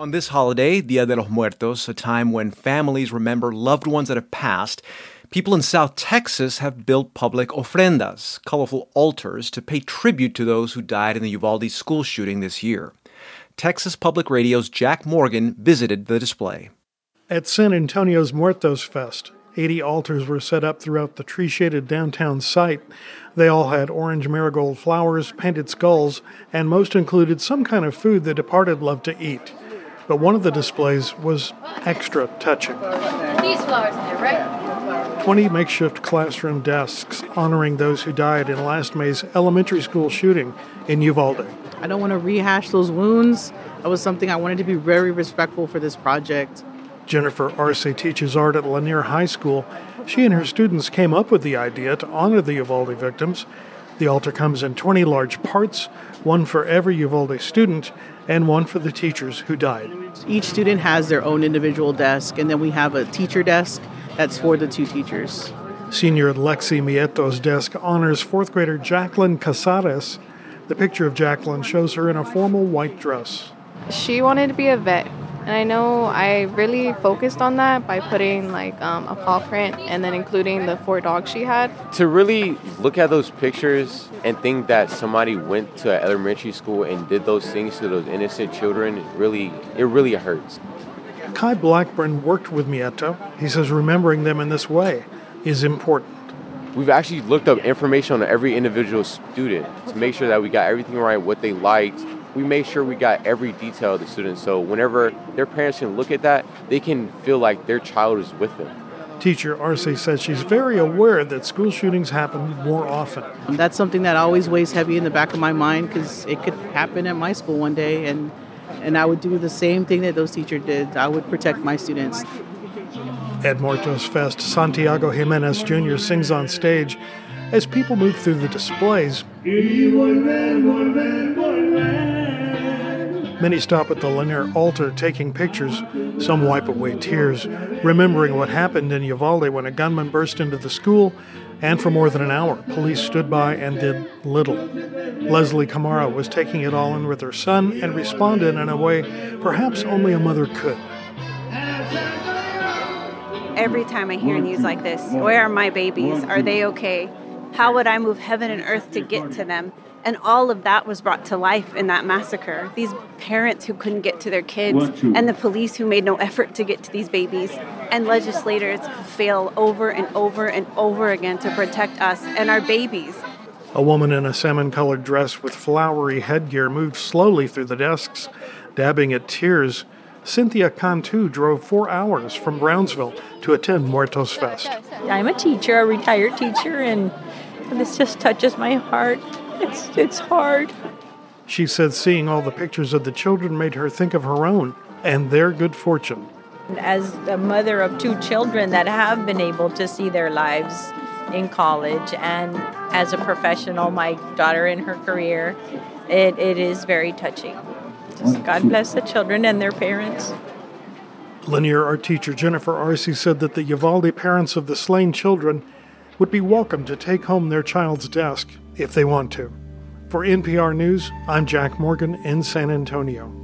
On this holiday, Dia de los Muertos, a time when families remember loved ones that have passed, people in South Texas have built public ofrendas, colorful altars, to pay tribute to those who died in the Uvalde school shooting this year. Texas Public Radio's Jack Morgan visited the display. At San Antonio's Muertos Fest, 80 altars were set up throughout the tree-shaded downtown site. They all had orange marigold flowers, painted skulls, and most included some kind of food the departed loved to eat. But one of the displays was extra touching. These flowers in there, right? 20 makeshift classroom desks honoring those who died in last May's elementary school shooting in Uvalde. I don't want to rehash those wounds. That was something I wanted to be very respectful for this project. Jennifer Arce teaches art at Lanier High School. She and her students came up with the idea to honor the Uvalde victims. The altar comes in 20 large parts, one for every Uvalde student and one for the teachers who died. Each student has their own individual desk, and then we have a teacher desk that's for the two teachers. Senior Lexi Mieto's desk honors fourth grader Jacqueline Casares. The picture of Jacqueline shows her in a formal white dress. She wanted to be a vet, and I know I really focused on that by putting a paw print and then including the 4 dogs she had. To really look at those pictures and think that somebody went to an elementary school and did those things to those innocent children, it really hurts. Kai Blackburn worked with Mieto. He says remembering them in this way is important. We've actually looked up information on every individual student to make sure that we got everything right, what they liked. We made sure we got every detail of the student, so whenever their parents can look at that, they can feel like their child is with them. Teacher Arce says she's very aware that school shootings happen more often. That's something that always weighs heavy in the back of my mind because it could happen at my school one day, and I would do the same thing that those teachers did. I would protect my students. At Muertos Fest, Santiago Jimenez Jr. sings on stage. As people move through the displays, many stop at the Lanier altar taking pictures. Some wipe away tears, remembering what happened in Uvalde when a gunman burst into the school, and for more than an hour, police stood by and did little. Leslie Camara was taking it all in with her son and responded in a way perhaps only a mother could. Every time I hear news like this, where are my babies? Are they okay? How would I move heaven and earth to get to them? And all of that was brought to life in that massacre. These parents who couldn't get to their kids, and the police who made no effort to get to these babies, and legislators who fail over and over and over again to protect us and our babies. A woman in a salmon-colored dress with flowery headgear moved slowly through the desks, dabbing at tears. Cynthia Cantu drove 4 hours from Brownsville to attend Muertos Fest. I'm a teacher, a retired teacher, and this just touches my heart. It's hard. She said seeing all the pictures of the children made her think of her own and their good fortune. As a mother of 2 children that have been able to see their lives in college, and as a professional, my daughter in her career, it is very touching. Just God bless the children and their parents. Lanier art teacher Jennifer Arce said that the Uvalde parents of the slain children would be welcome to take home their child's desk if they want to. For NPR News, I'm Jack Morgan in San Antonio.